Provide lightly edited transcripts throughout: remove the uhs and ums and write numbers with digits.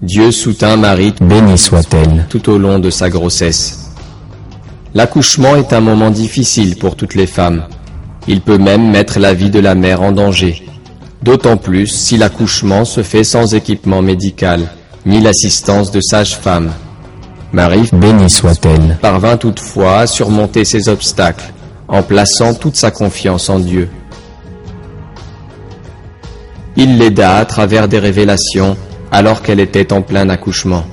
Dieu soutint Marie, bénie soit-elle, tout au long de sa grossesse. L'accouchement est un moment difficile pour toutes les femmes. Il peut même mettre la vie de la mère en danger. D'autant plus si l'accouchement se fait sans équipement médical, ni l'assistance de sage-femme. Marie, bénie soit-elle, parvint toutefois à surmonter ces obstacles, en plaçant toute sa confiance en Dieu. Il l'aida à travers des révélations, alors qu'elle était en plein accouchement.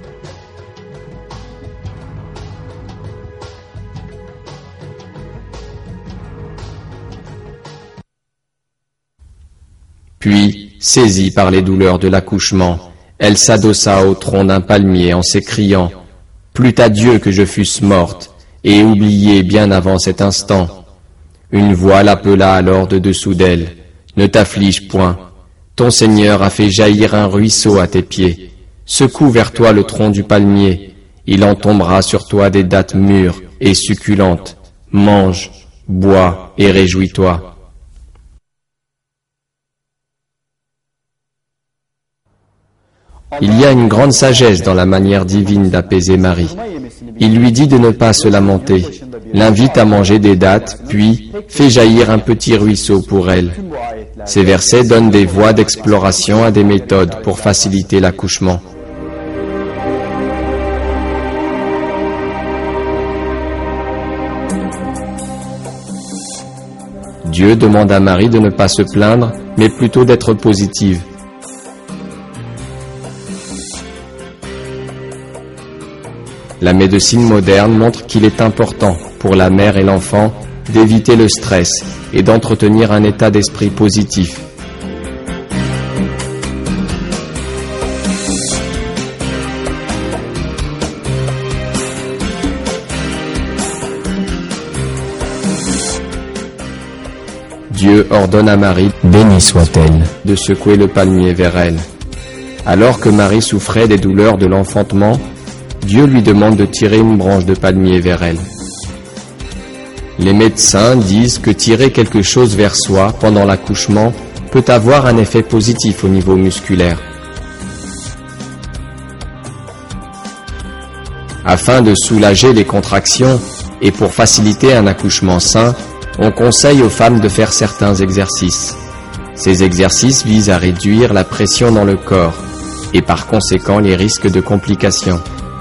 Puis, saisie par les douleurs de l'accouchement, elle s'adossa au tronc d'un palmier en s'écriant « Plût à Dieu que je fusse morte, et oubliée bien avant cet instant. » Une voix l'appela alors de dessous d'elle « Ne t'afflige point, ton Seigneur a fait jaillir un ruisseau à tes pieds. Secoue vers toi le tronc du palmier, il en tombera sur toi des dattes mûres et succulentes. Mange, bois et réjouis-toi. » Il y a une grande sagesse dans la manière divine d'apaiser Marie. Il lui dit de ne pas se lamenter, l'invite à manger des dattes, puis fait jaillir un petit ruisseau pour elle. Ces versets donnent des voies d'exploration à des méthodes pour faciliter l'accouchement. Dieu demande à Marie de ne pas se plaindre, mais plutôt d'être positive. La médecine moderne montre qu'il est important pour la mère et l'enfant d'éviter le stress et d'entretenir un état d'esprit positif. Dieu ordonne à Marie, bénie soit-elle, de secouer le palmier vers elle. Alors que Marie souffrait des douleurs de l'enfantement, Dieu lui demande de tirer une branche de palmier vers elle. Les médecins disent que tirer quelque chose vers soi pendant l'accouchement peut avoir un effet positif au niveau musculaire. Afin de soulager les contractions et pour faciliter un accouchement sain, on conseille aux femmes de faire certains exercices. Ces exercices visent à réduire la pression dans le corps et par conséquent les risques de complications.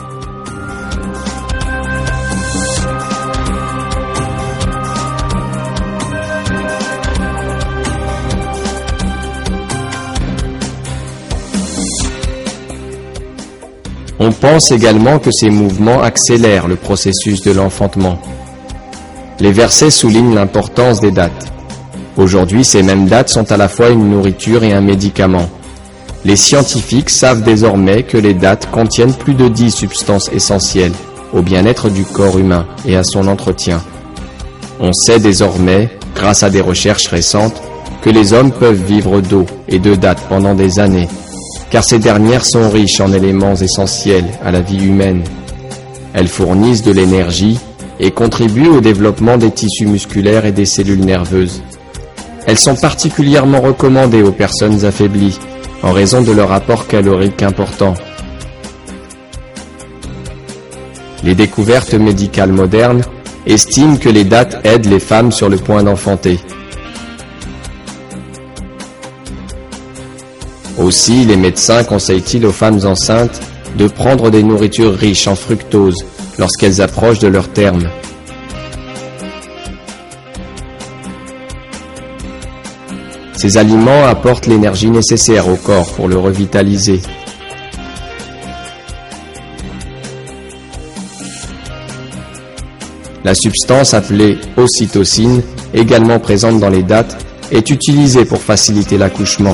On pense également que ces mouvements accélèrent le processus de l'enfantement. Les versets soulignent l'importance des dattes. Aujourd'hui, ces mêmes dattes sont à la fois une nourriture et un médicament. Les scientifiques savent désormais que les dattes contiennent plus de 10 substances essentielles au bien-être du corps humain et à son entretien. On sait désormais, grâce à des recherches récentes, que les hommes peuvent vivre d'eau et de dattes pendant des années, car ces dernières sont riches en éléments essentiels à la vie humaine. Elles fournissent de l'énergie et contribuent au développement des tissus musculaires et des cellules nerveuses. Elles sont particulièrement recommandées aux personnes affaiblies, en raison de leur apport calorique important. Les découvertes médicales modernes estiment que les dattes aident les femmes sur le point d'enfanter. Aussi, les médecins conseillent-ils aux femmes enceintes de prendre des nourritures riches en fructose lorsqu'elles approchent de leur terme. Ces aliments apportent l'énergie nécessaire au corps pour le revitaliser. La substance appelée ocytocine, également présente dans les dattes, est utilisée pour faciliter l'accouchement.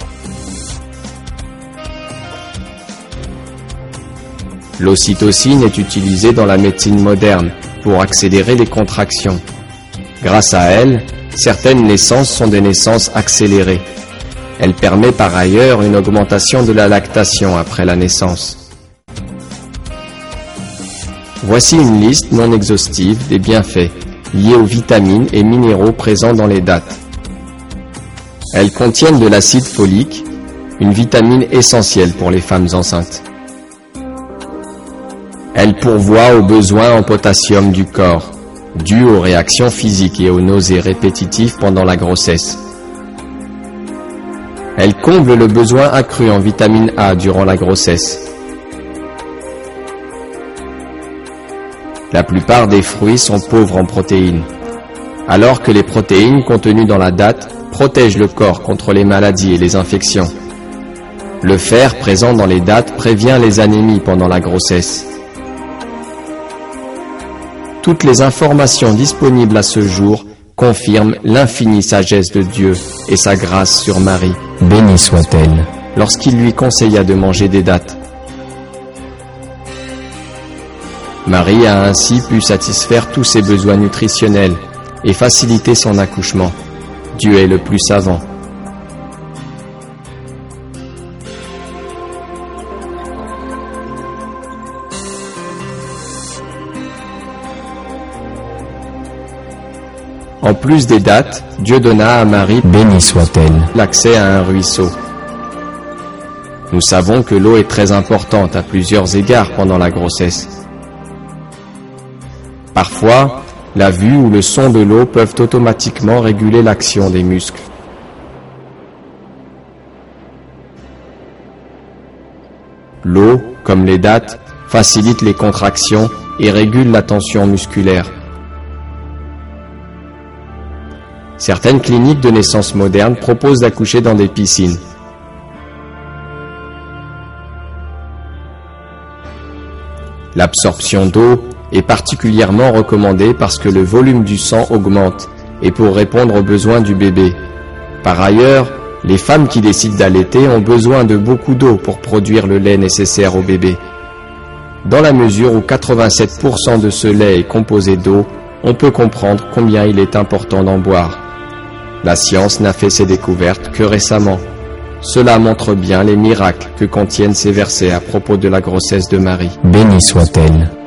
L'ocytocine est utilisée dans la médecine moderne pour accélérer les contractions. Grâce à elle, certaines naissances sont des naissances accélérées. Elle permet par ailleurs une augmentation de la lactation après la naissance. Voici une liste non exhaustive des bienfaits liés aux vitamines et minéraux présents dans les dattes. Elles contiennent de l'acide folique, une vitamine essentielle pour les femmes enceintes. Elle pourvoit aux besoins en potassium du corps, dus aux réactions physiques et aux nausées répétitives pendant la grossesse. Elle comble le besoin accru en vitamine A durant la grossesse. La plupart des fruits sont pauvres en protéines, alors que les protéines contenues dans la date protègent le corps contre les maladies et les infections. Le fer présent dans les dattes prévient les anémies pendant la grossesse. Toutes les informations disponibles à ce jour confirment l'infinie sagesse de Dieu et sa grâce sur Marie. Bénie soit-elle. Lorsqu'il lui conseilla de manger des dattes. Marie a ainsi pu satisfaire tous ses besoins nutritionnels et faciliter son accouchement. Dieu est le plus savant. En plus des dattes, Dieu donna à Marie, bénie soit-elle, l'accès à un ruisseau. Nous savons que l'eau est très importante à plusieurs égards pendant la grossesse. Parfois, la vue ou le son de l'eau peuvent automatiquement réguler l'action des muscles. L'eau, comme les dattes, facilite les contractions et régule la tension musculaire. Certaines cliniques de naissance modernes proposent d'accoucher dans des piscines. L'absorption d'eau est particulièrement recommandée parce que le volume du sang augmente et pour répondre aux besoins du bébé. Par ailleurs, les femmes qui décident d'allaiter ont besoin de beaucoup d'eau pour produire le lait nécessaire au bébé. Dans la mesure où 87% de ce lait est composé d'eau, on peut comprendre combien il est important d'en boire. La science n'a fait ses découvertes que récemment. Cela montre bien les miracles que contiennent ces versets à propos de la grossesse de Marie. Bénie soit-elle.